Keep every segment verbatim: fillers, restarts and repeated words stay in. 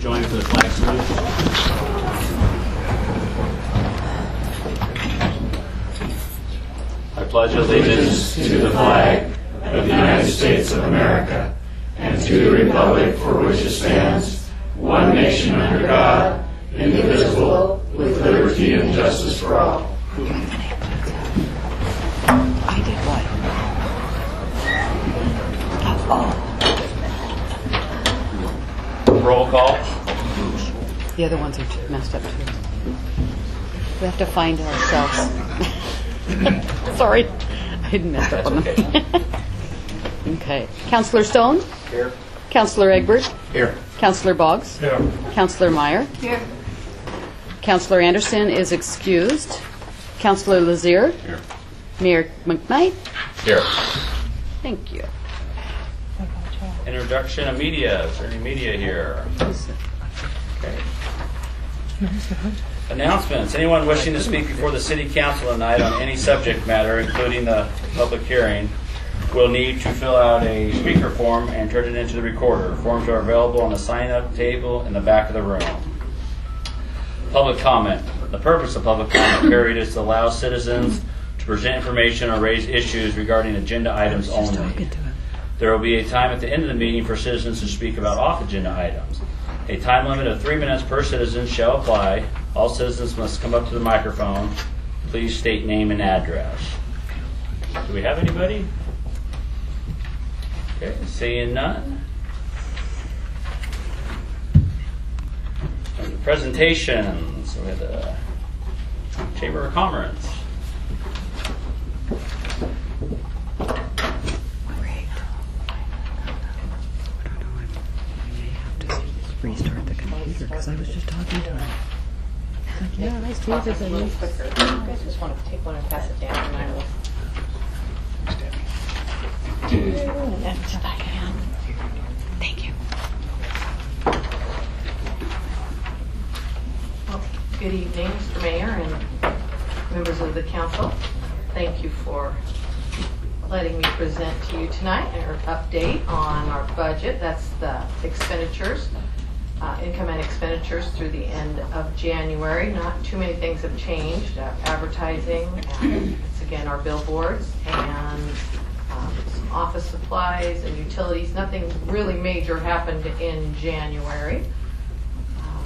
join for the flag salute. I pledge allegiance to the flag of the United States of America and to the republic for which it stands, one nation under God, indivisible, with liberty and justice for all. I did what? Oh. Roll call. The other ones are too messed up too. We have to find ourselves. Sorry, I didn't mess up on them. Okay. Councillor Stone? Here. Councillor Egbert? Here. Councillor Boggs? Here. Councillor Meyer? Here. Councillor Anderson is excused. Councillor Lazier? Here. Mayor McKnight? Here. Thank you. Introduction of media. Is there any media here? Okay. Announcements. Anyone wishing to speak before the City Council tonight on any subject matter, including the public hearing, will need to fill out a speaker form and turn it into the recorder. Forms are available on the sign-up table in the back of the room. Public comment. The purpose of public comment period is to allow citizens to present information or raise issues regarding agenda items only. There will be a time at the end of the meeting for citizens to speak about off-agenda items. A time limit of three minutes per citizen shall apply. All citizens must come up to the microphone. Please state name and address. Do we have anybody? Okay, seeing none. And the presentations. We had the Chamber of Commerce. Restart the computer because I was just talking to him. Like, yeah, I see this. A little quicker. You guys just want to take one and pass it down, and I will. And that's Diane. Thank you. Well, good evening, Mister Mayor and members of the council. Thank you for letting me present to you tonight an update on our budget. That's the expenditures. Uh, income and expenditures through the end of January. Not too many things have changed. Uh, advertising, and it's again our billboards, and um, some office supplies and utilities. Nothing really major happened in January. Um,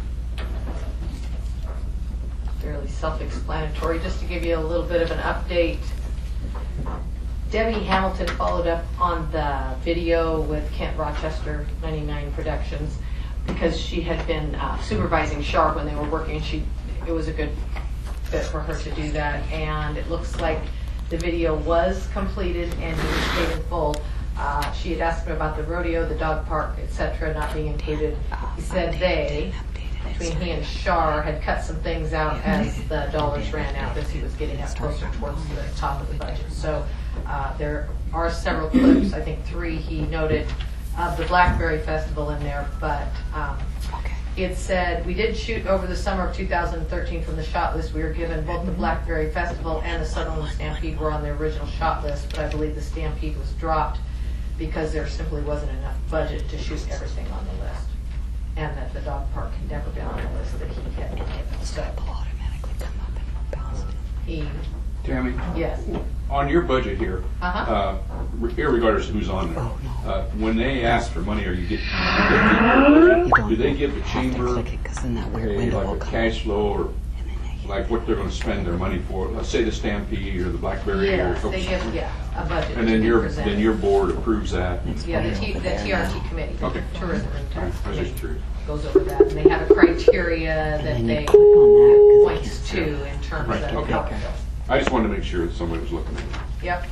fairly self-explanatory. Just to give you a little bit of an update, Debbie Hamilton followed up on the video with Kent Rochester ninety-nine Productions, because she had been uh, supervising Sharp when they were working. She, it was a good fit for her to do that, and it looks like the video was completed and he was paid in full. Uh, she had asked him about the rodeo, the dog park, et cetera, not being included. He said they, between he and Shar, had cut some things out as the dollars ran out as he was getting up closer towards the top of the budget. So uh, there are several clips, I think three he noted, of the Blackberry Festival in there, but um, it said we did shoot over the summer of two thousand thirteen from the shot list. We were given both the Blackberry Festival and the Sutherland Stampede were on the original shot list, but I believe the Stampede was dropped because there simply wasn't enough budget to shoot everything on the list, and that the dog park had never been on the list that he had. So automatically come up and balance it. he, Tammy, yes, on your budget here, Uh-huh. uh, irregardless of who's on there, Oh, no. uh, when they ask for money, are you getting? You don't Do they give the chamber click it because then that weird a, window will like a come. cash flow or And then they- like what they're going to spend their money for? Let's say the Stampede or the Blackberry or yes, something. they give yeah a budget. And to then be your presented. then your board approves that. yeah the, T, the T R T committee, Okay. tourism and All right, tax I was just committee, curious. goes over that, and they have a criteria And that then you they click on that 'cause it points to in terms Right, of okay. how it goes. I just wanted to make sure that somebody was looking at it. Yep.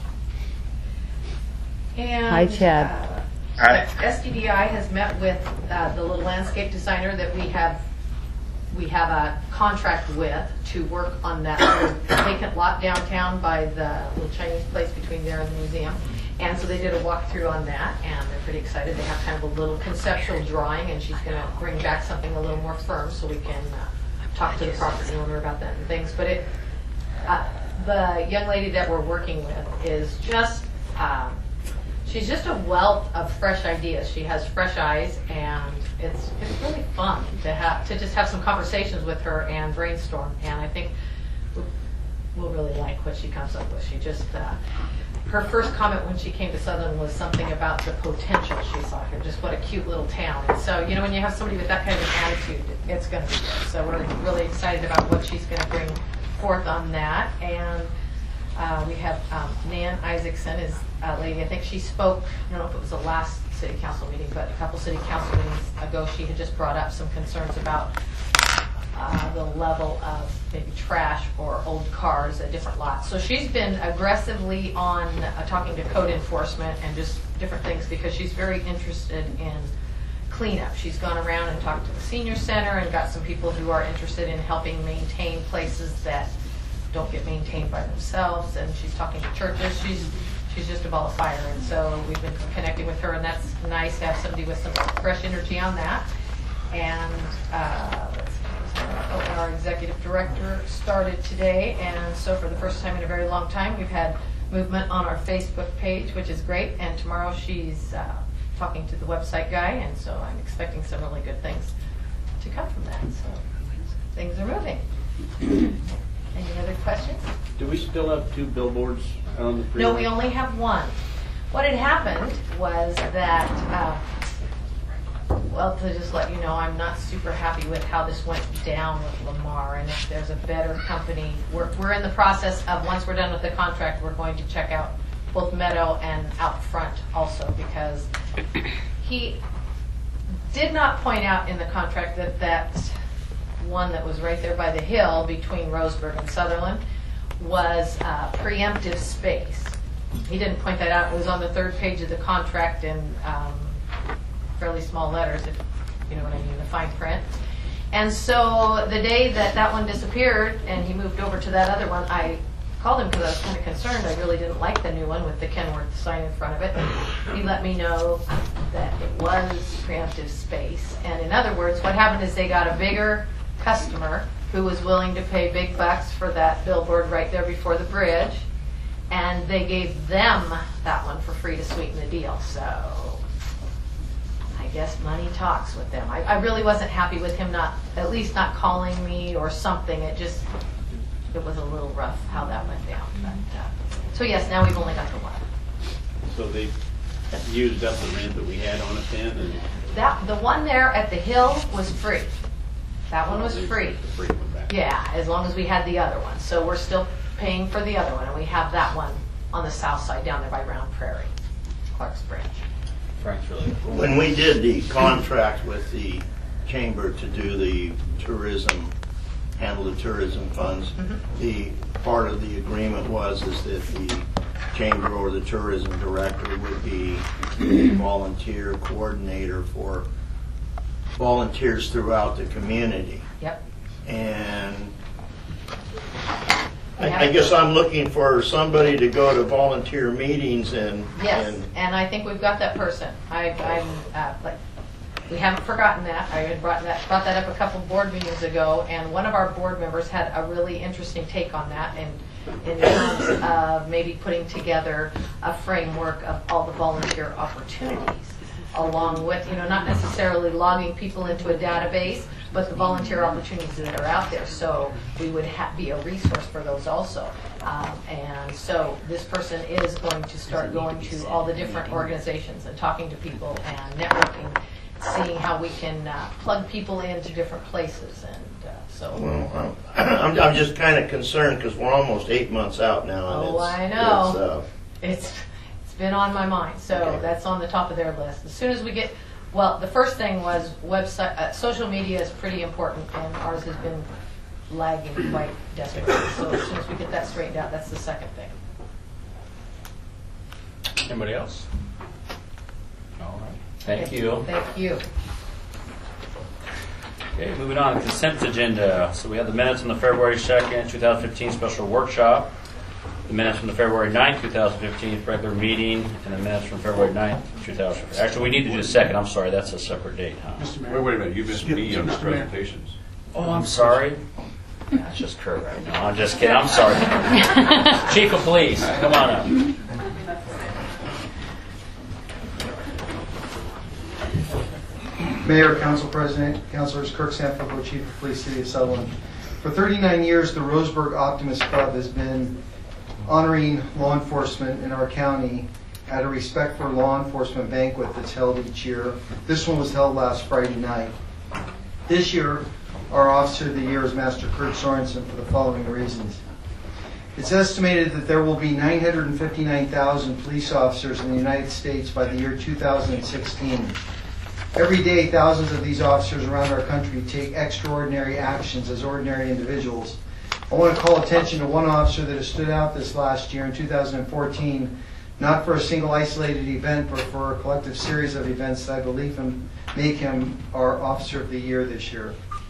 And Hi, Chad. Uh, Hi. S D D I has met with uh, the little landscape designer that we have we have a contract with to work on that little vacant lot downtown by the little Chinese place between there and the museum. And so they did a walkthrough on that, and they're pretty excited. They have kind of a little conceptual drawing, and she's going to bring back something a little more firm so we can uh, talk to the property owner about that and things. But it, uh, the young lady that we're working with is just, um, she's just a wealth of fresh ideas. She has fresh eyes, and it's it's really fun. to have to just have some conversations with her and brainstorm. And I think we'll, we'll really like what she comes up with. She just uh, her first comment when she came to Sutherland was something about the potential she saw here, just what a cute little town. And so, you know, when you have somebody with that kind of an attitude, it's going to be good. So we're really excited about what she's going to bring forth on that. And uh, we have um, Nan Isaacson is a lady, I think she spoke, I don't know if it was the last city council meeting, but a couple city council meetings ago, she had just brought up some concerns about uh, the level of maybe trash or old cars at different lots. So she's been aggressively on uh, talking to code enforcement and just different things because she's very interested in cleanup. She's gone around and talked to the senior center and got some people who are interested in helping maintain places that don't get maintained by themselves. And she's talking to churches. She's she's just a ball of fire. And so we've been connecting with her, and that's nice to have somebody with some fresh energy on that. And uh, let's see, oh, our executive director started today, and so for the first time in a very long time, we've had movement on our Facebook page, which is great. And tomorrow she's uh, talking to the website guy, and so I'm expecting some really good things to come from that. So things are moving. Any other questions? Do we still have two billboards on the freeway? No, we only have one. What had happened was that, uh, well, to just let you know, I'm not super happy with how this went down with Lamar, and if there's a better company, we're, we're in the process of, once we're done with the contract, we're going to check out both Meadow and Out Front also, because he did not point out in the contract that that one that was right there by the hill between Roseburg and Sutherland was uh, preemptive space. He didn't point that out. It was on the third page of the contract in um, fairly small letters, if you know what I mean, the fine print. And so the day that that one disappeared and he moved over to that other one, I called him because I was kind of concerned. I really didn't like the new one with the Kenworth sign in front of it. And he let me know that it was preemptive space. And in other words, what happened is they got a bigger customer who was willing to pay big bucks for that billboard right there before the bridge, and they gave them that one for free to sweeten the deal. So I guess money talks with them. I, I really wasn't happy with him not, at least not calling me or something. It just, it was a little rough how that went down. But, uh, so yes, now we've only got the one. So they used up the rent that we had on it then? And That the one there at the hill was free. That one was free. The free one back. Yeah, as long as we had the other one. So we're still paying for the other one, and we have that one on the south side down there by Round Prairie, Clark's Branch. Frank's really cool. When we did the contract with the chamber to do the tourism, handle the tourism funds, Mm-hmm. the part of the agreement was is that the chamber or the tourism director would be a volunteer coordinator for volunteers throughout the community. Yep. And I, I guess I'm looking for somebody to go to volunteer meetings and Yes, and and I think we've got that person. I, I'm uh, like, we haven't forgotten that. I had brought that brought that up a couple board meetings ago, and one of our board members had a really interesting take on that, and in terms of maybe putting together a framework of all the volunteer opportunities, along with, you know, not necessarily logging people into a database, but the volunteer opportunities that are out there. So we would ha- be a resource for those also. Um, and so this person is going to start going to all the different organizations and talking to people and networking, seeing how we can uh, plug people into different places. And uh, so. Well, I'm, I'm just kind of concerned because we're almost eight months out now. And Oh, it's, I know. It's, uh, It's it's been on my mind, so Okay. that's on the top of their list. As soon as we get, well, the first thing was website, uh, social media is pretty important, and ours has been lagging quite desperately. So as soon as we get that straightened out, that's the second thing. Anybody else? All right. Thank you. Thank you. Okay, moving on, consent agenda. So we have the minutes on the February second, twenty fifteen special workshop, the minutes from the February ninth, twenty fifteen regular meeting, and the minutes from February ninth, two thousand fifteen. Actually, we need to do the second. I'm sorry, that's a separate date, huh? Wait, wait a minute, you missed me on the presentations. Oh, I'm sorry. That's just Kurt right now. I'm just kidding. I'm sorry. Chief of Police, come on up. Mayor, Council President, Councilors Kirk Sanfilippo, Chief of Police, City of Sutherland. For thirty-nine years, the Roseburg Optimist Club has been honoring law enforcement in our county at a Respect for Law Enforcement banquet that's held each year. This one was held last Friday night. This year, our Officer of the Year is Master Kurt Sorensen for the following reasons. It's estimated that there will be nine hundred fifty-nine thousand police officers in the United States by the year two thousand sixteen. Every day, thousands of these officers around our country take extraordinary actions as ordinary individuals. I want to call attention to one officer that has stood out this last year in two thousand fourteen, not for a single isolated event, but for a collective series of events that I believe him, make him our Officer of the Year this year.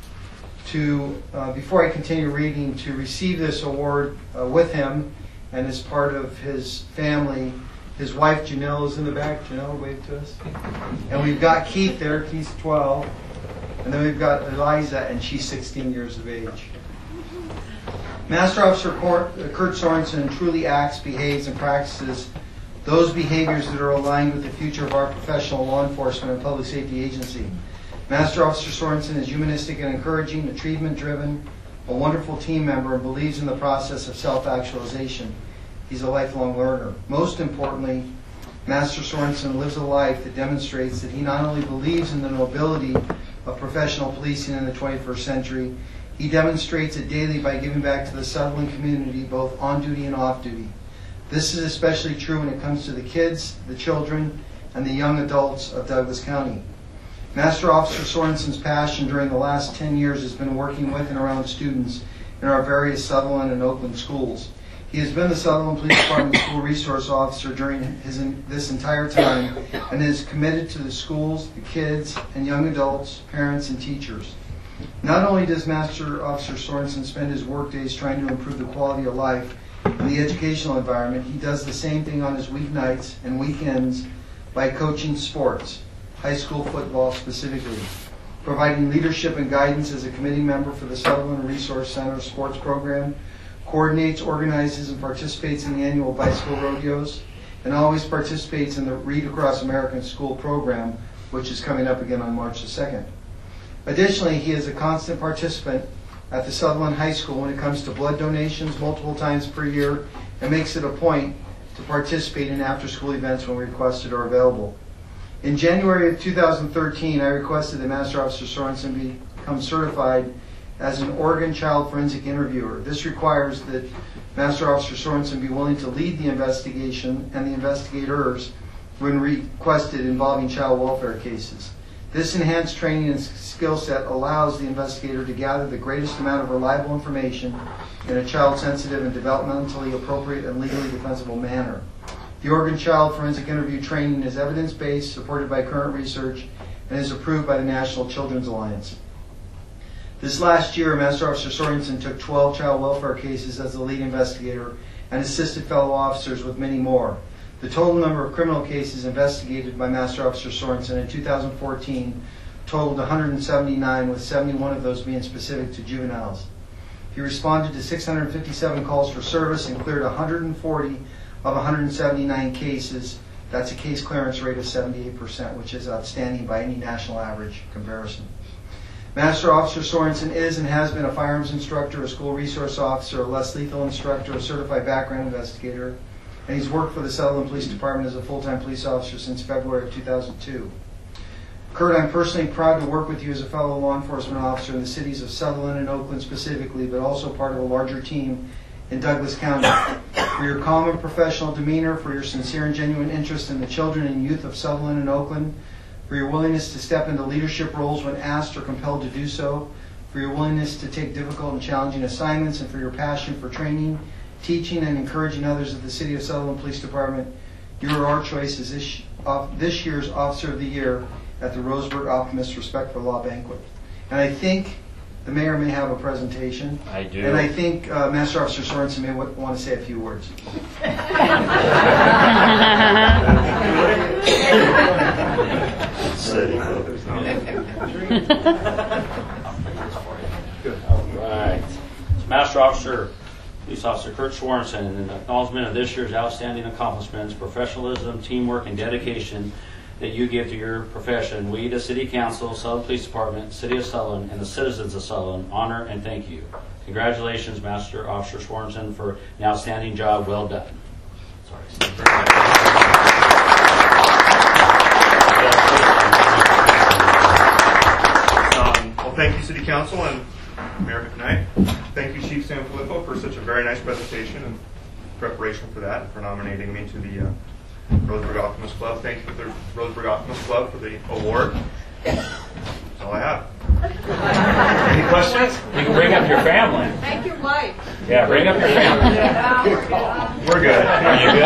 To, uh, before I continue reading, to receive this award uh, with him and as part of his family, his wife Janelle is in the back. Janelle, wave to us. And we've got Keith there. He's twelve. And then we've got Eliza, and she's sixteen years of age. Master Officer Kurt Sorensen truly acts, behaves, and practices those behaviors that are aligned with the future of our professional law enforcement and public safety agency. Master Officer Sorensen is humanistic and encouraging, achievement-driven, a wonderful team member, and believes in the process of self-actualization. He's a lifelong learner. Most importantly, Master Sorensen lives a life that demonstrates that he not only believes in the nobility of professional policing in the twenty-first century, he demonstrates it daily by giving back to the Sutherland community both on duty and off duty. This is especially true when it comes to the kids, the children, and the young adults of Douglas County. Master Officer Sorensen's passion during the last ten years has been working with and around students in our various Sutherland and Oakland schools. He has been the Sutherland Police Department School Resource Officer during his, this entire time and is committed to the schools, the kids, and young adults, parents, and teachers. Not only does Master Officer Sorensen spend his work days trying to improve the quality of life in the educational environment, he does the same thing on his weeknights and weekends by coaching sports, high school football specifically, providing leadership and guidance as a committee member for the Sutherland Resource Center sports program, coordinates, organizes, and participates in the annual bicycle rodeos, and always participates in the Read Across American School program, which is coming up again on March the second. Additionally, he is a constant participant at the Sutherland High School when it comes to blood donations multiple times per year and makes it a point to participate in after-school events when requested or available. In January of two thousand thirteen, I requested that Master Officer Sorensen become certified as an Oregon Child Forensic Interviewer. This requires that Master Officer Sorensen be willing to lead the investigation and the investigators when requested involving child welfare cases. This enhanced training and skill set allows the investigator to gather the greatest amount of reliable information in a child-sensitive and developmentally appropriate and legally defensible manner. The Oregon Child Forensic Interview training is evidence-based, supported by current research, and is approved by the National Children's Alliance. This last year, Master Officer Sorensen took twelve child welfare cases as the lead investigator and assisted fellow officers with many more. The total number of criminal cases investigated by Master Officer Sorensen in two thousand fourteen totaled one hundred seventy-nine, with seventy-one of those being specific to juveniles. He responded to six hundred fifty-seven calls for service and cleared one hundred forty of one hundred seventy-nine cases. That's a case clearance rate of seventy-eight percent, which is outstanding by any national average comparison. Master Officer Sorensen is and has been a firearms instructor, a school resource officer, a less lethal instructor, a certified background investigator, and he's worked for the Sutherland Police Department as a full-time police officer since February of two thousand two. Kurt, I'm personally proud to work with you as a fellow law enforcement officer in the cities of Sutherland and Oakland specifically, but also part of a larger team in Douglas County. For your calm and professional demeanor, for your sincere and genuine interest in the children and youth of Sutherland and Oakland, for your willingness to step into leadership roles when asked or compelled to do so, for your willingness to take difficult and challenging assignments, and for your passion for training, teaching, and encouraging others at the City of Sutherland Police Department. You are our choice as this, uh, this year's Officer of the Year at the Roseburg Optimist Respect for Law Banquet. And I think the mayor may have a presentation. I do. And I think uh, Master Officer Sorensen may w- want to say a few words. All right. Master Officer, Police Officer Kurt Sorensen, in acknowledgement of this year's outstanding accomplishments, professionalism, teamwork, and dedication that you give to your profession, we, the City Council, Sutherland Police Department, City of Sutherland, and the citizens of Sutherland honor and thank you. Congratulations, Master Officer Swarmson, for an outstanding job. Well done. Sorry. Um, well, thank you, City Council and Mayor McKnight. Thank you, Chief Sanfilippo, for such a very nice presentation and preparation for that, and for nominating me to the uh, Roseburg Optimist Club. Thank you to the Roseburg Optimist Club for the award. That's all I have. Any questions? You can bring up your family. Thank your wife. Yeah, bring up your family. We're good. Are you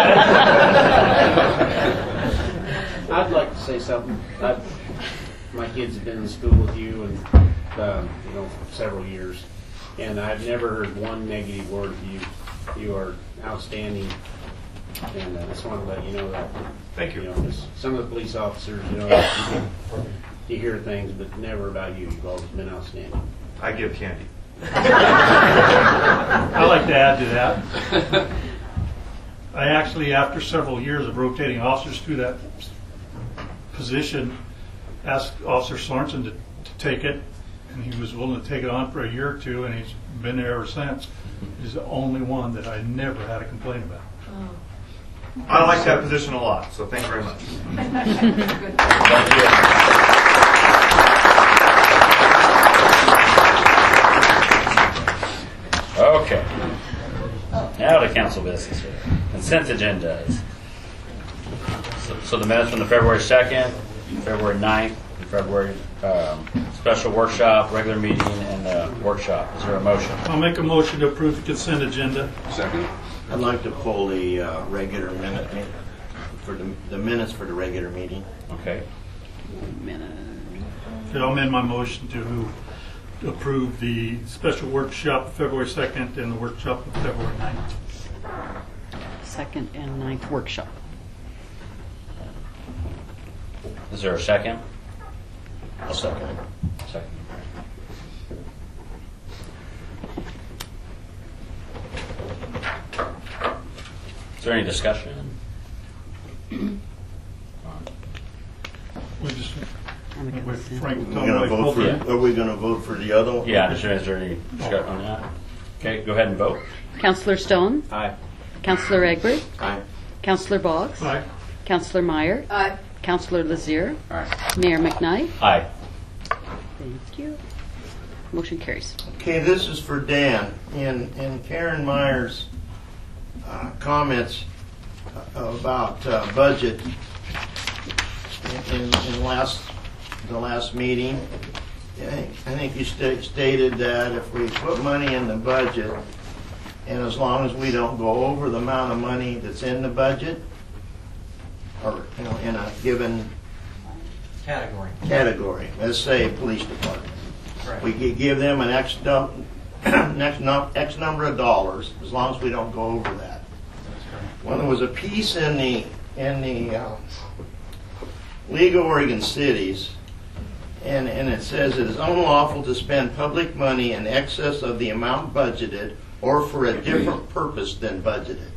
good? I'd like to say something. I've, my kids have been in school with you and um, you know for several years, and I've never heard one negative word of you. You are outstanding, and uh, I just want to let you know that. Thank you. You know, 'cause some of the police officers, you know, you, you hear things, but never about you. You've always been outstanding. I give candy. I'd like to add to that. I actually, after several years of rotating officers through that position, asked Officer Sorensen to, to take it, and he was willing to take it on for a year or two, and he's been there ever since. He's the only one that I never had a complaint about. I like that position a lot, so thank you very much. Thank you. Okay. Now to council business here. Consent agendas. So, so the minutes from the February second, February ninth, and February um, special workshop, regular meeting, and uh, workshop. Is there a motion? I'll make a motion to approve the consent agenda. Second? I'd like to pull the uh, regular minute, for the, the minutes for the regular meeting. Okay. Okay, I'll amend my motion to approve the special workshop of February second and the workshop of February ninth. Second and ninth workshop. Is there a second? I'll second. Second. Is there any discussion? We just, On the with consent. Frank, We're tell gonna me, vote for, Yeah. are we gonna vote for the other one? Yeah, is there, is there any discussion on that? Okay, go ahead and vote. Counselor Stone, Aye. Counselor Egbert, Aye. Counselor Boggs, aye. Counselor Meyer, Aye. Counselor Lazier, All right. Mayor McKnight. Aye. Thank you. Motion carries. Okay, this is for Dan. In, in Karen Meyer's uh, comments uh, about uh, budget in, in, in last, the last meeting, I think, I think you sta- stated that if we put money in the budget, and as long as we don't go over the amount of money that's in the budget, or, you know, in a given Category. category, let's say police department, Correct. we could give them an X, num- next num- X number of dollars, as long as we don't go over that. Well, there was a piece in the, in the uh, League of Oregon Cities, and, and it says it is unlawful to spend public money in excess of the amount budgeted or for a different purpose than budgeted.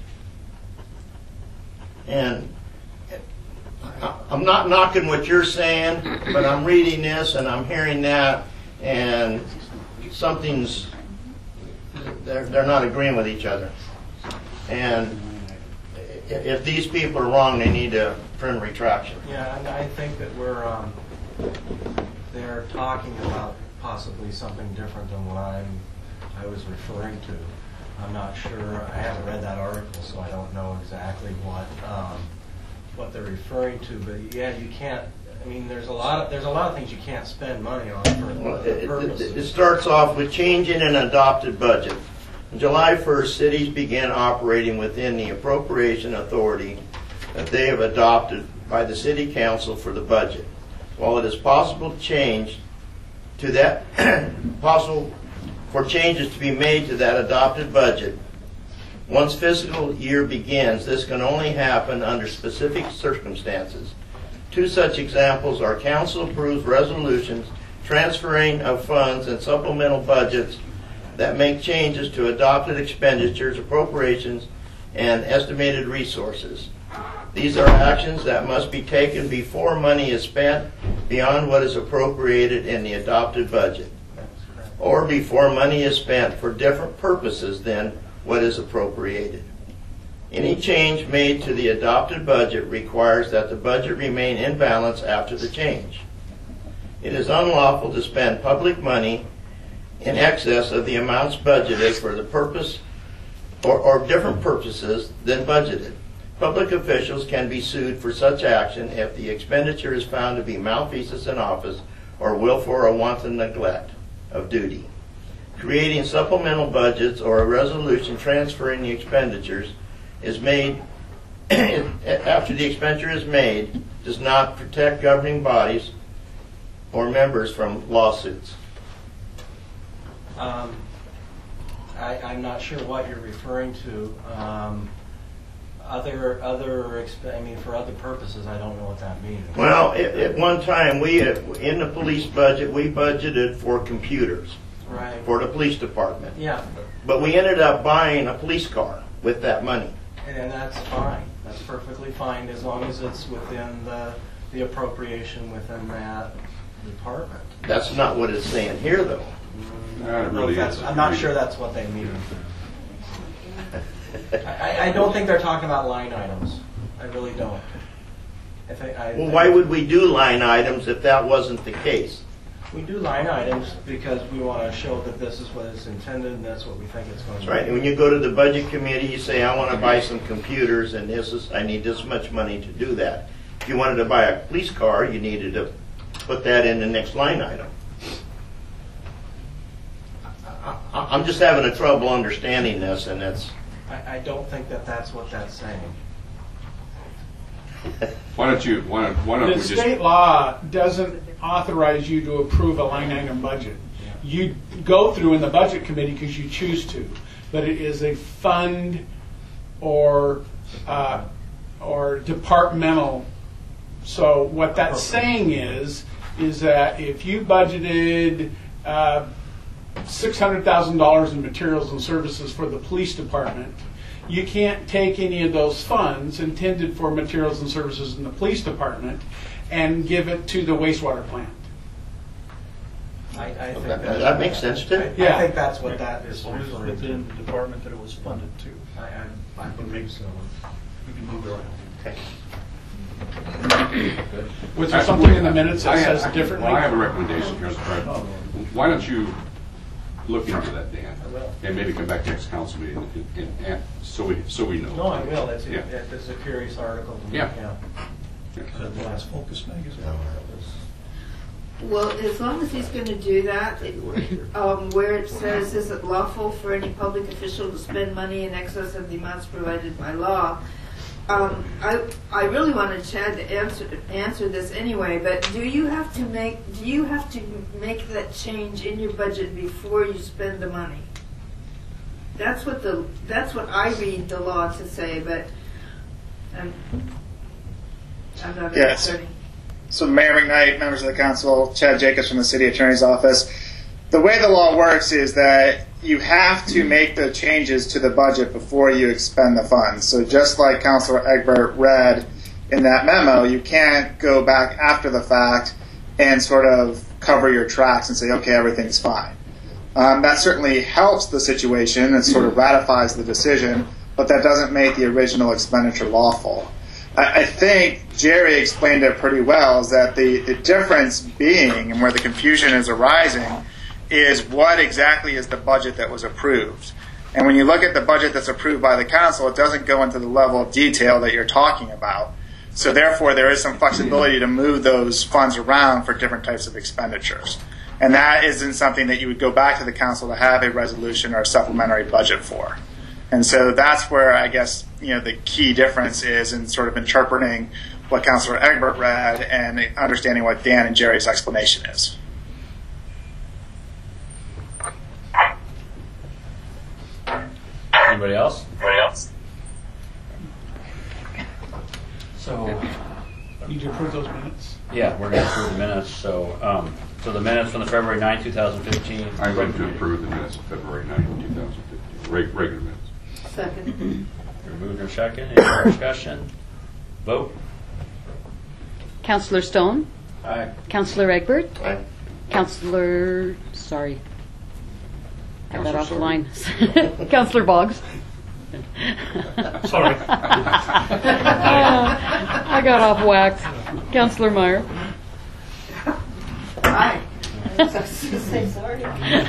And I- I'm not knocking what you're saying, but I'm reading this and I'm hearing that, and something's, they're, they're not agreeing with each other. And i- if these people are wrong, they need a firm retraction. Yeah, and I think that we're, um, they're talking about possibly something different than what I'm, I was referring to. I'm not sure, I haven't read that article, so I don't know exactly what, um, what they're referring to, but yeah, you can't, I mean, there's a lot of, there's a lot of things you can't spend money on Well, for It it- it purposes. starts off with changing an adopted budget. On July first, cities began operating within the appropriation authority that they have adopted by the city council for the budget. While it is possible to change to that, possible for changes to be made to that adopted budget, once fiscal year begins, this can only happen under specific circumstances. Two such examples are council approves resolutions transferring of funds and supplemental budgets that make changes to adopted expenditures, appropriations, and estimated resources. These are actions that must be taken before money is spent beyond what is appropriated in the adopted budget, or before money is spent for different purposes than what is appropriated. Any change made to the adopted budget requires that the budget remain in balance after the change. It is unlawful to spend public money in excess of the amounts budgeted for the purpose or, or different purposes than budgeted. Public officials can be sued for such action if the expenditure is found to be malfeasance in office or willful or wanton neglect of duty. Creating supplemental budgets or a resolution transferring the expenditures is made after the expenditure is made does not protect governing bodies or members from lawsuits. Um, I, I'm not sure what you're referring to. Um, other, other, exp- I mean, for other purposes, I don't know what that means. Well, at, at one time, we in the police budget, we budgeted for computers Right. for the police department. Yeah, But we ended up buying a police car with that money. and that's fine. That's perfectly fine as long as it's within the, the appropriation within that department. That's not what it's saying here, though. I That don't know really if that's- is. I'm not sure that's what they mean. I, I don't think they're talking about line items. I really don't. I think, I, Well, why would we do line items if that wasn't the case? we do line items because we want to show that this is what it's intended and that's what we think it's going to That's right. And when you go to the budget committee, you say, I want to buy some computers, and this is, I need this much money to do that. If you wanted to buy a police car, you needed to put that in the next line item. I, I, I'm just having a trouble understanding this, and it's. I, I don't think that that's what that's saying. Why don't you, why don't, why don't we The just, state law doesn't authorize you to approve a line item budget. You go through in the budget committee because you choose to, but it is a fund or uh, or departmental. So what that's saying is is that if you budgeted uh, six hundred thousand dollars in materials and services for the police department, you can't take any of those funds intended for materials and services in the police department and give it to the wastewater plant. I, I think That- that, that makes sense, too. I, Yeah. I think that's what that is As long as it's referring to. within the department that it was funded to. I, I, I believe so. We can move around. Okay. Was there something in the minutes I that have- says differently? Well, I have a recommendation here. Fred. Why don't you look into that, Dan? I will. And maybe come back to next council meeting, and, and, and, so we, so we know. No, I will. It's a, Yeah. it's a curious article. To me. Yeah. yeah. The last Focus magazine. Well, as long as he's going to do that, it- um, where it says, is it lawful for any public official to spend money in excess of the amounts provided by law? Um, I I really wanted Chad to answer answer this anyway, but do you have to make do you have to make that change in your budget before you spend the money? That's what the that's what I read the law to say, but I'm, I'm not an Yes. attorney. So Mayor McKnight, members of the council, Chad Jacobs from the City Attorney's Office. The way the law works is that you have to make the changes to the budget before you expend the funds. So just like Councilor Egbert read in that memo, you can't go back after the fact and sort of cover your tracks and say, okay, everything's fine. Um, that certainly helps the situation and sort of ratifies the decision, but that doesn't make the original expenditure lawful. I think Jerry explained it pretty well, is that the, the difference being, and where the confusion is arising, is what exactly is the budget that was approved. And when you look at the budget that's approved by the council, it doesn't go into the level of detail that you're talking about. So therefore, there is some flexibility to move those funds around for different types of expenditures. And that isn't something that you would go back to the council to have a resolution or a supplementary budget for. And so that's where I guess you know the key difference is in sort of interpreting what Councilor Egbert read and understanding what Dan and Jerry's explanation is. Anybody else? Anybody else? So, Need to approve those minutes? yeah, we're going to approve the minutes. So, um, so the minutes from the February ninth, twenty fifteen. I'm going to approve the minutes of February ninth, two thousand fifteen, reg- regular minutes. Second. Moved and second. Any more discussion? Vote. Counselor Stone? Aye. Counselor Egbert? Aye. Counselor, sorry. I got Counselor off the sorry. line. Counselor Boggs? Sorry. I got off whack. Counselor Meyer? Aye. I was just gonna say sorry.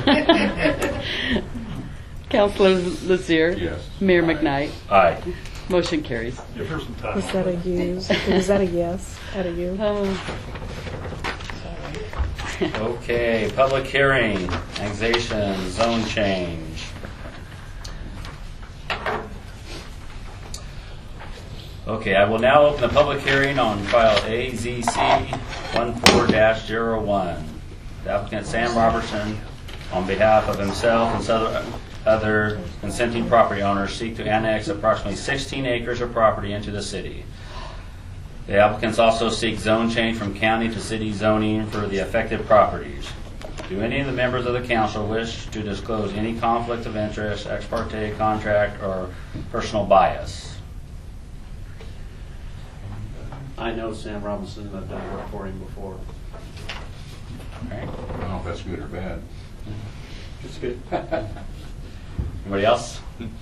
Counselor Lazier? Yes. Mayor McKnight? Aye. Motion carries. Give her some time. Was that a use? Was that a yes out of you? Oh. Okay, public hearing, annexation, zone change. Okay, I will now open the public hearing on file A Z C fourteen dash zero one. The applicant Sam Robertson, on behalf of himself and some other consenting property owners, seek to annex approximately sixteen acres of property into the city. The applicants also seek zone change from county to city zoning for the affected properties. Do any of the members of the council wish to disclose any conflict of interest, ex parte contract, or personal bias? I know Sam Robinson. I've done work for him before. Okay. I don't know if that's good or bad. It's good. Anybody else?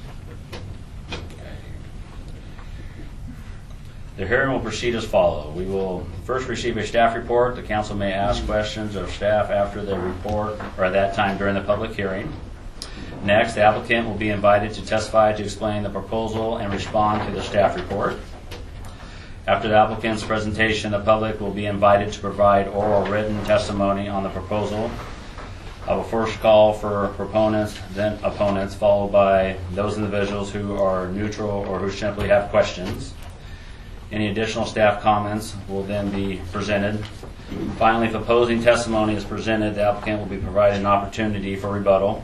The hearing will proceed as follows. We will first receive a staff report. The council may ask questions of staff after the report or at that time during the public hearing. Next, the applicant will be invited to testify to explain the proposal and respond to the staff report. After the applicant's presentation, the public will be invited to provide oral written testimony on the proposal. I will first call for proponents, then opponents, followed by those individuals who are neutral or who simply have questions. Any additional staff comments will then be presented. Finally, if opposing testimony is presented, the applicant will be provided an opportunity for rebuttal.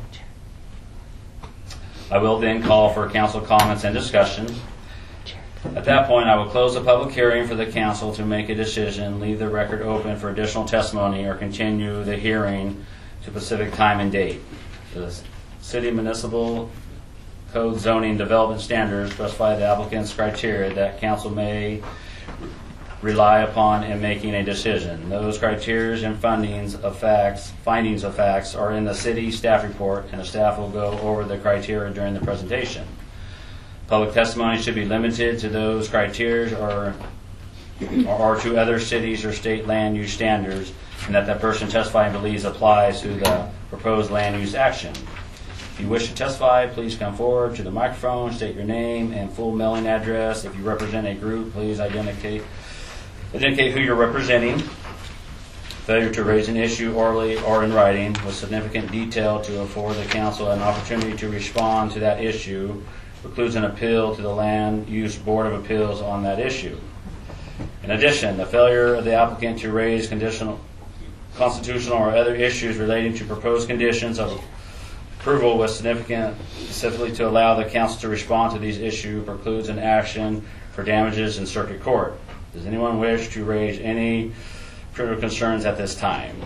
I will then call for council comments and discussion. At that point, I will close the public hearing for the council to make a decision, leave the record open for additional testimony, or continue the hearing to a specific time and date. The City Municipal Code zoning development standards specify the applicant's criteria that council may rely upon in making a decision. Those criteria and findings of facts, findings of facts are in the city staff report, and the staff will go over the criteria during the presentation. Public testimony should be limited to those criteria or, or to other cities or state land use standards, and that that person testifying believes applies to the proposed land use action. If you wish to testify, please come forward to the microphone, state your name and full mailing address. If you represent a group, please identify, indicate who you're representing. Failure to raise an issue orally or in writing with significant detail to afford the council an opportunity to respond to that issue precludes an appeal to the Land Use Board of Appeals on that issue. In addition, the failure of the applicant to raise conditional, constitutional or other issues relating to proposed conditions of approval was significant, specifically to allow the council to respond to these issues precludes an action for damages in circuit court. Does anyone wish to raise any critical concerns at this time?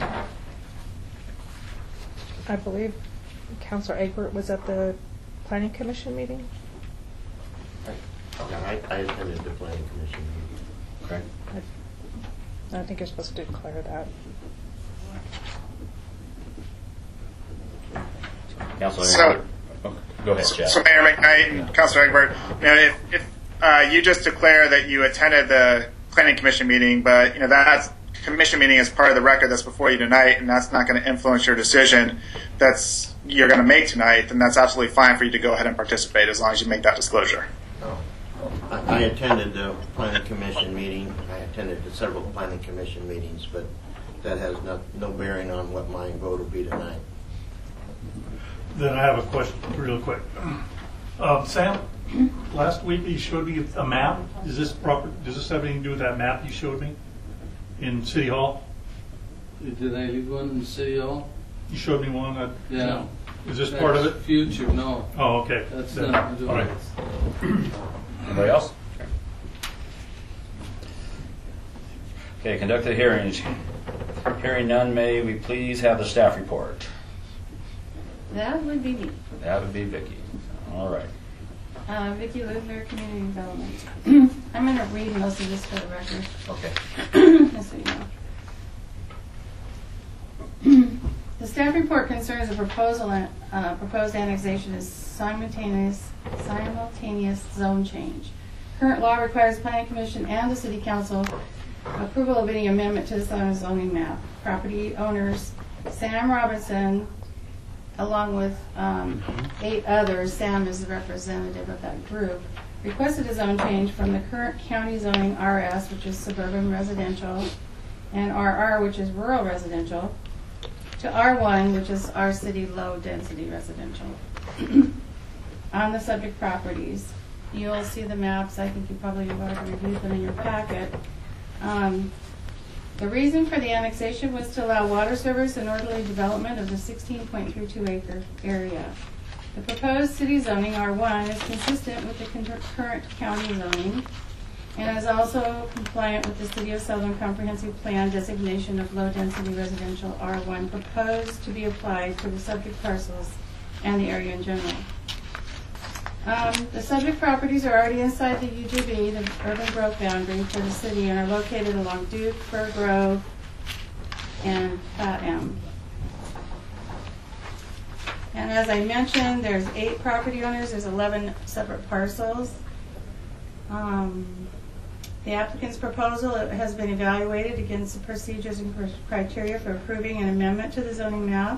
I believe Councilor Egbert was at the Planning Commission meeting. Yeah, I, I attended the planning commission meeting. Okay. I, I think you're supposed to declare that. Councilor So- Egbert. Oh, go ahead, Chad. So Mayor McKnight and Councilor Egbert, you know, if, if uh, you just declare that you attended the planning commission meeting, but you know that commission meeting is part of the record that's before you tonight, and that's not going to influence your decision that's you're going to make tonight, then that's absolutely fine for you to go ahead and participate as long as you make that disclosure. I I attended the planning commission meeting. I attended several planning commission meetings, but that has no, no bearing on what my vote will be tonight. Then I have a question, real quick. Uh, Sam, last week you showed me a map. Is this proper? Does this have anything to do with that map you showed me in City Hall? Did I leave one in City Hall? You showed me one. That, Yeah. Is this That's part of it? Future, no. Oh, okay. That's Then- not to do all right. with it. Anybody else? Okay, conduct the hearings. Hearing none, may we please have the staff report? That would be me. That would be Vicki. All right. Uh, Vicki Luther, Community Development. I'm going to read most of this for the record. Okay. Just so you know. The staff report concerns a proposal, uh, proposed annexation is simultaneous, simultaneous zone change. Current law requires the Planning Commission and the City Council approval of any amendment to the Southern zoning map. Property owners Sam Robinson, along with um, eight others, Sam is the representative of that group, requested a zone change from the current county zoning R S, which is suburban residential, and R R, which is rural residential, to R one, which is our city low density residential. On the subject properties, you'll see the maps. I think you probably have already reviewed them in your packet. Um, the reason for the annexation was to allow water service and orderly development of the sixteen point three two acre area. The proposed city zoning R one is consistent with the current county zoning and is also compliant with the City of Sutherland Comprehensive Plan designation of low-density residential R one proposed to be applied to the subject parcels and the area in general. Um, the subject properties are already inside the U G B, the urban growth boundary for the city, and are located along Duke, Fir Grove, and Plat M. And as I mentioned, there's eight property owners, there's eleven separate parcels. Um, the applicant's proposal has been evaluated against the procedures and criteria for approving an amendment to the zoning map.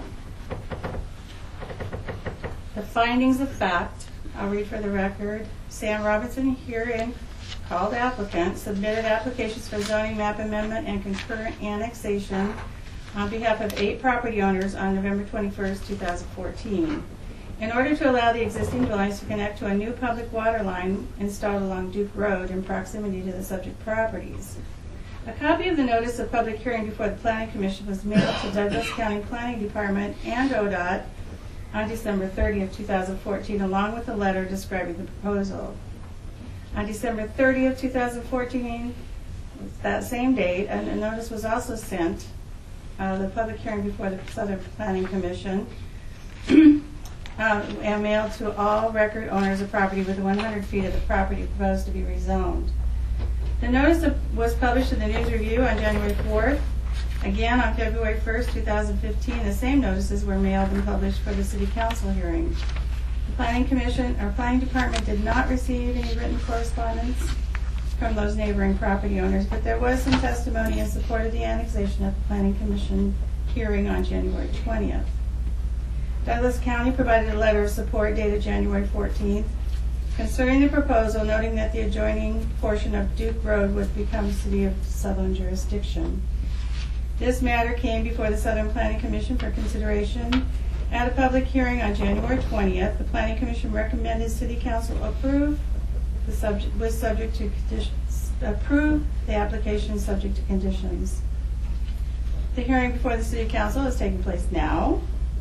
The findings of fact, I'll read for the record. Sam Robinson, herein called applicant, submitted applications for zoning map amendment and concurrent annexation on behalf of eight property owners on November twenty-first, two thousand fourteen. In order to allow the existing dwellings to connect to a new public water line installed along Duke Road in proximity to the subject properties. A copy of the notice of public hearing before the Planning Commission was mailed to Douglas County Planning Department and O D O T on December thirtieth, two thousand fourteen, along with a letter describing the proposal. On December thirtieth, two thousand fourteen, that same date, and a notice was also sent, uh, the public hearing before the Southern Planning Commission, uh, and mailed to all record owners of property within one hundred feet of the property proposed to be rezoned. The notice of, was published in the News Review on January fourth. Again, on February first, two thousand fifteen, the same notices were mailed and published for the City Council hearing. The Planning Commission, or Planning Department, did not receive any written correspondence from those neighboring property owners, but there was some testimony in support of the annexation at the Planning Commission hearing on January twentieth. Douglas County provided a letter of support dated January fourteenth concerning the proposal, noting that the adjoining portion of Duke Road would become City of Sutherland jurisdiction. This matter came before the Southern Planning Commission for consideration. At a public hearing on January twentieth, the Planning Commission recommended City Council approve the subject was subject to conditions, approve the application subject to conditions. The hearing before the City Council is taking place now.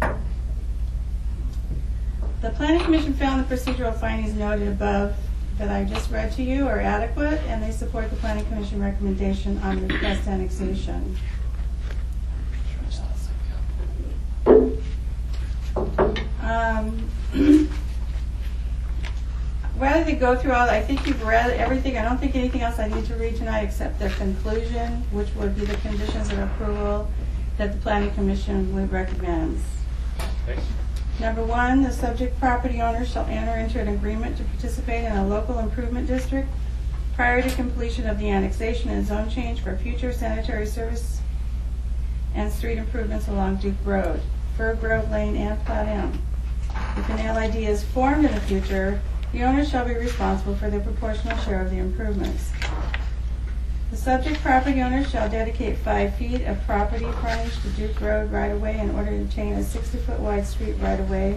The Planning Commission found the procedural findings noted above that I just read to you are adequate, and they support the Planning Commission recommendation on the request annexation. Um, rather than go through all, I think you've read everything. I don't think anything else I need to read tonight except the conclusion, which would be the conditions of approval that the Planning Commission would recommend. Okay. Number one, the subject property owner shall enter into an agreement to participate in a local improvement district prior to completion of the annexation and zone change for future sanitary service and street improvements along Duke Road, Fir Grove Lane, and Plat M. If an L I D is formed in the future, the owner shall be responsible for the proportional share of the improvements. The subject property owner shall dedicate five feet of property frontage to Duke Road right-of-way in order to obtain a sixty-foot wide street right-of-way.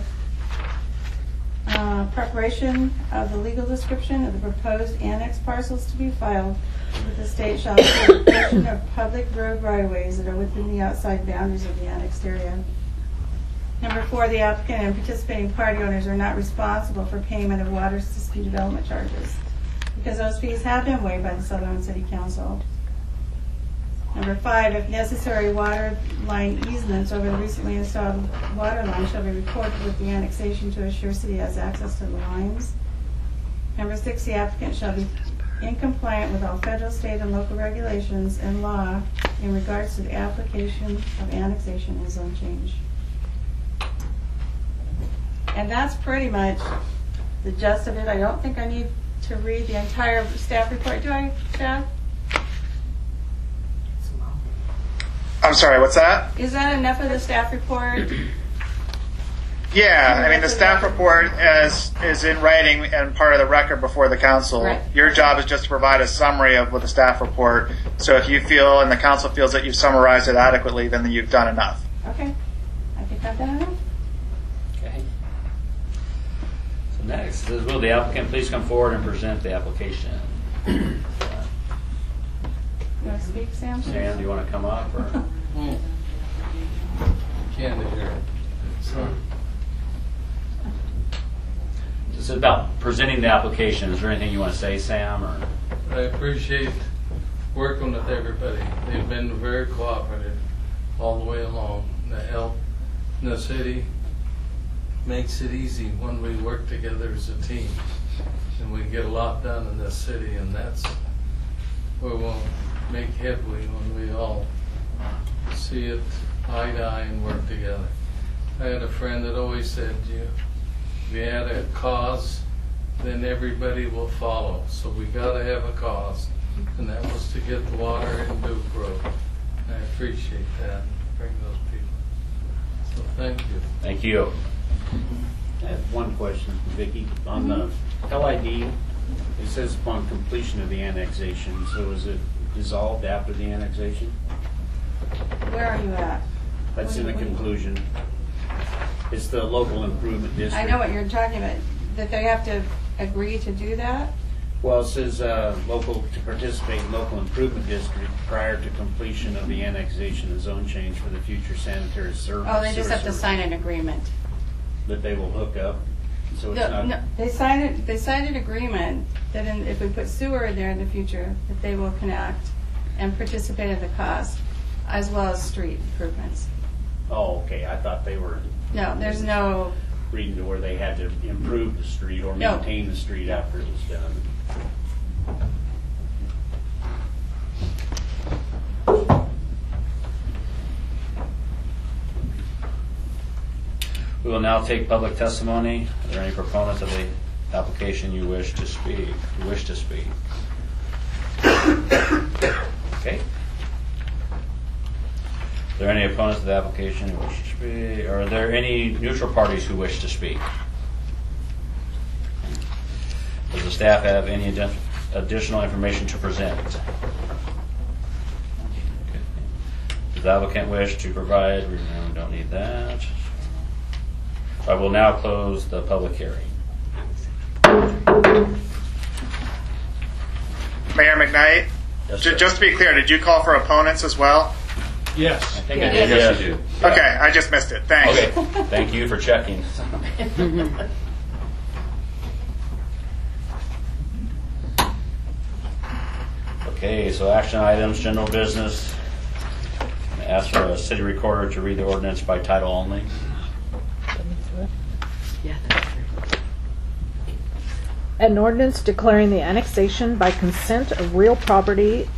Uh, preparation of the legal description of the proposed annex parcels to be filed with the state shall include a portion of public road right-of-ways that are within the outside boundaries of the annexed area. Number four, the applicant and participating party owners are not responsible for payment of water system development charges, because those fees have been waived by the Sutherland City Council. Number five, if necessary, water line easements over the recently installed water line shall be recorded with the annexation to assure city has access to the lines. Number six, the applicant shall be in compliance with all federal, state, and local regulations and law in regards to the application of annexation and zone change. And that's pretty much the gist of it. I don't think I need to read the entire staff report, do I, Chad? I'm sorry, what's that? Is that enough of the staff report? Yeah, I mean, the staff report is, is in writing and part of the record before the council. Right. Your job is just to provide a summary of what the staff report. So if you feel and the council feels that you've summarized it adequately, then you've done enough. Okay. I think I've done enough. Okay. So next, it says, will the applicant please come forward and present the application? You want to speak, Sam? Sam, do you want to come up? Or? Hmm. Can't hear it. So, This is about presenting the application. Is there anything you want to say, Sam? Or? I appreciate working with everybody. They've been very cooperative all the way along. The help in the city makes it easy when we work together as a team. And we get a lot done in this city, and that's where we'll make headway when we all see it eye to eye and work together. I had a friend that always said, you, if you had a cause, then everybody will follow. So we got to have a cause, and that was to get the water in Duke Road. I appreciate that. Bring those people. So thank you. Thank you. I have one question, Vicki. On the L I D, it says upon completion of the annexation. So is it dissolved after the annexation? Where are you at? That's in the What- what- conclusion. It's the local improvement district. I know what you're talking about, that they have to agree to do that? Well, it says uh, local to participate in local improvement district prior to completion of the annexation and zone change for the future sanitary service. Oh, they just sewer have to service sign an agreement. that they will hook up. So it's No, not. no, they signed it, they signed an agreement that in, if we put sewer in there in the future, that they will connect and participate at the cost, as well as street improvements. Oh, okay. I thought they were No, there's no, reading to where they had to improve the street or No. maintain the street after it was done. We will now take public testimony. Are there any proponents of the application you wish to speak? You wish to speak? Okay. Are there any opponents of the application who wish to speak? Or are there any neutral parties who wish to speak? Does the staff have any addi- additional information to present? Okay. Does the applicant wish to provide? We don't need that. I will now close the public hearing. Mayor McKnight, Yes, ju- sir. just to be clear, did you call for opponents as well? Yes. I think I did. Yes, you do. Okay, I just missed it. Thanks. Okay, thank you for checking. Okay, so action items, general business. I'm gonna ask for a city recorder to read the ordinance by title only. Yeah, that's true. An ordinance declaring the annexation by consent of real property,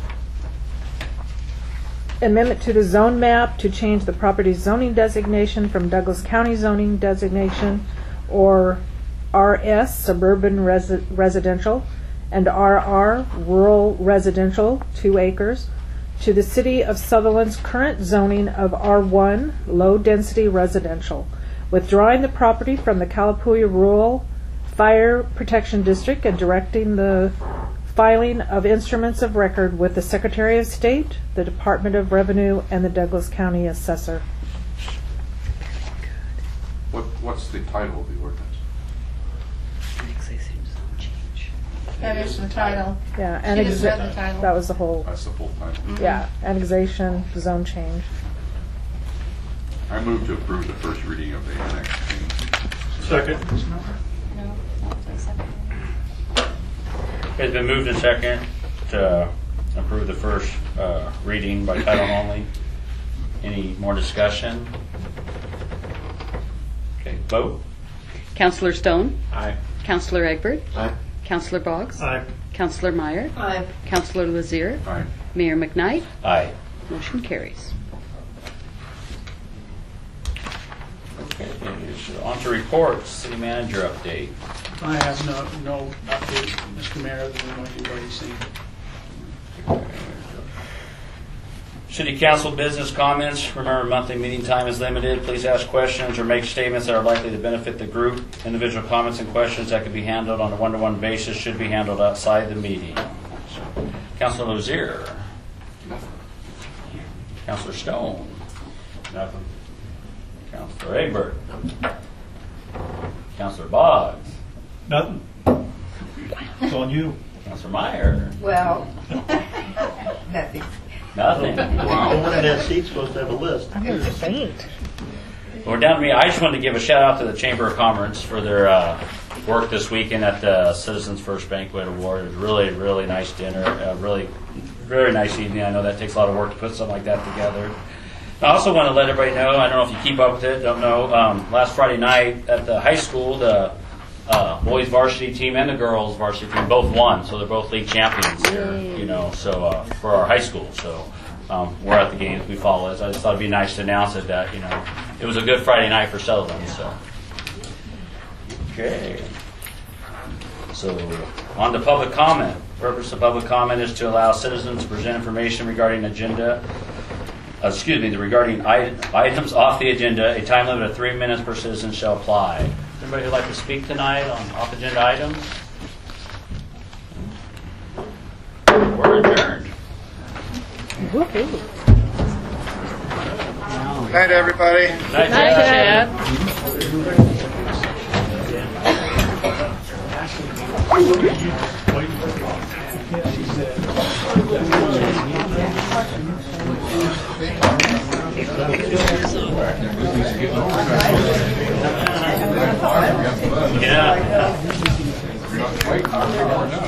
amendment to the zone map to change the property's zoning designation from Douglas County zoning designation or R S suburban resi- residential and R R rural residential, two acres, to the city of Sutherland's current zoning of R one low density residential, withdrawing the property from the Calapooya Rural Fire Protection District and directing the filing of instruments of record with the Secretary of State, the Department of Revenue, and the Douglas County Assessor. What, what's the title of the ordinance? Annexation zone change. that is the title. Yeah, She just annexa- read the title. that was the whole, That's the full title. yeah, annexation, zone change. I move to approve the first reading of the annex change. Second. No. It's been moved and second to approve the first uh, reading by title only. Any more discussion? Okay, vote. Counselor Stone? Aye. Counselor Egbert? Aye. Counselor Boggs? Aye. Counselor Meyer. Aye. Counselor Lazier. Aye. Mayor McKnight. Aye. Motion carries. Okay, so on to reports, city manager update. I have no, no update, Mister Mayor, other than what you've already seen. City council business comments. Remember, monthly meeting time is limited. Please ask questions or make statements that are likely to benefit the group. Individual comments and questions that can be handled on a one-to-one basis should be handled outside the meeting. Councilor Lazier. Councilor Stone. Nothing. Councilor Egbert. Councilor Boggs. Nothing. It's on you. Councilor Meyer. Well, nothing. Nothing. Wow. No one in that seat's supposed to have a list. I'm going to faint. Well, we're down to me. I just wanted to give a shout out to the Chamber of Commerce for their uh, work this weekend at the Citizens First Banquet Award. It was really, really nice dinner. Uh, really, very nice evening. I know that takes a lot of work to put something like that together. I also want to let everybody know, I don't know if you keep up with it, don't know, um, last Friday night at the high school, the uh, boys varsity team and the girls varsity team both won, so they're both league champions here, you know, so uh, for our high school. So um, we're at the games, we follow it. I just thought it'd be nice to announce it that, you know, it was a good Friday night for Sullivan, so. Okay. So on to public comment. The purpose of public comment is to allow citizens to present information regarding agenda Uh, excuse me, the regarding it- items off the agenda. A time limit of three minutes per citizen shall apply. Anybody who'd like to speak tonight on off-agenda items? We're adjourned. Woohoo. Good night, everybody. Night, Night, Chad. Yeah.